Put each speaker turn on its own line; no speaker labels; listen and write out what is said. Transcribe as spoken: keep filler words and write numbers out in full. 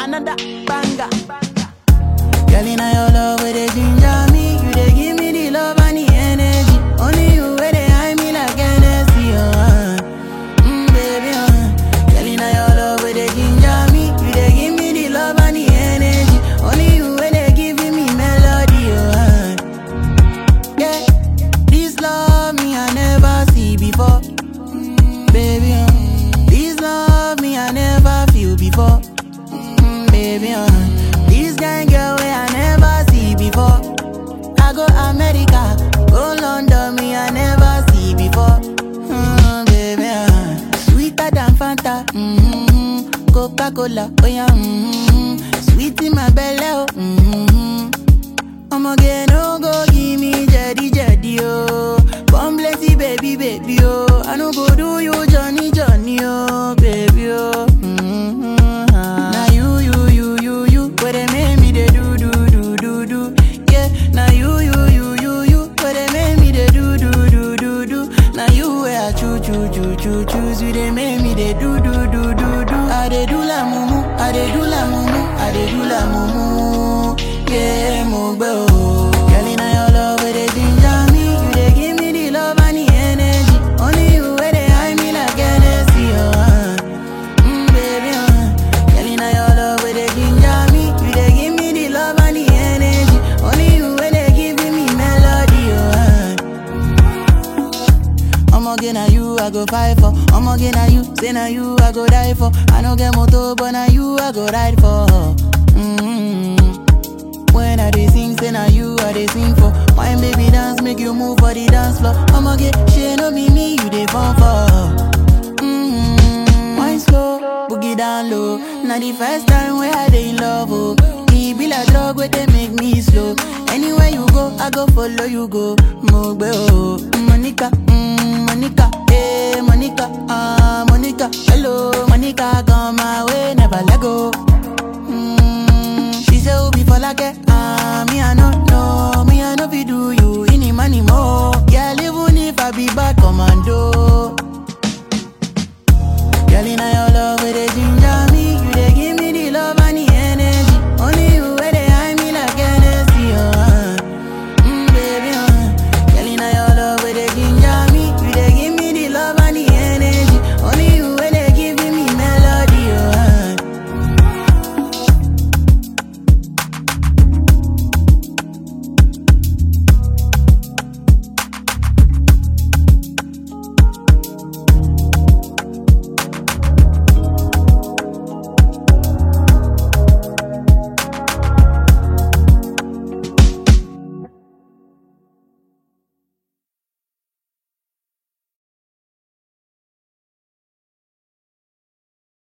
another banger.
Girl, in your love, where they ginger me. You they give me the love and the energy. Only you where they hide me like Hennessy, uh. Mm, baby, uh. Girl, in your love, where they ginger me. You they give me the love and the energy. Only you where they giving me melody, uh. Yeah, this love me I never see before. Mm, baby, uh. This love me I never feel before. Mm, baby, uh. This kind girl way I never see before. I go America, go London, me I never see before. Mm, baby, uh. Sweeter than Fanta, mm-hmm. Coca-Cola, oh yeah, mm-hmm. Sweet in my belly, oh, mm-hmm. I'ma get no go give me jetty jetty, oh. Come blessy baby, baby, oh. I no go do you Johnny, Johnny, oh, baby, oh. Mm-hmm. Now you, you, you, you, you, where they make me they do, do, do, do, do. Yeah, now you, you, you, you, you, where they make me they do, do, do, do, do. Now you where I choo, choo, choo, choo, choose you, they make me they do, do, do, do, do. I they do la mumu, I they do la mumu, I they do la mumu. Yeah, mugbe oh. Girl, in your love, where they ginger me. You they give me the love and the energy. Only you where they hide me like Hennessy, oh, uh. Mm, baby, uh. Girl, in your love, where they ginger me. You they give me the love and the energy. Only you where they giving me melody, oh, uh. I'ma get na you, I go fight for. I'ma get na you, say na you, I go die for. I no get motor, but na you, I go ride for. Mm-hmm. When I dey sing, say na you, I dey sing for. My baby dance, make you move for the dance floor. I'ma get shit, no be me, you dey fall for. Mm-hmm. Wine slow, boogie down low. Now the first time where I dey in love, oh. E be like drug where they make me slow. Anywhere you go, I go follow you go. Mogbe oh, Monica, mm, Monica, hey Monica, ah Monica, hello Monica.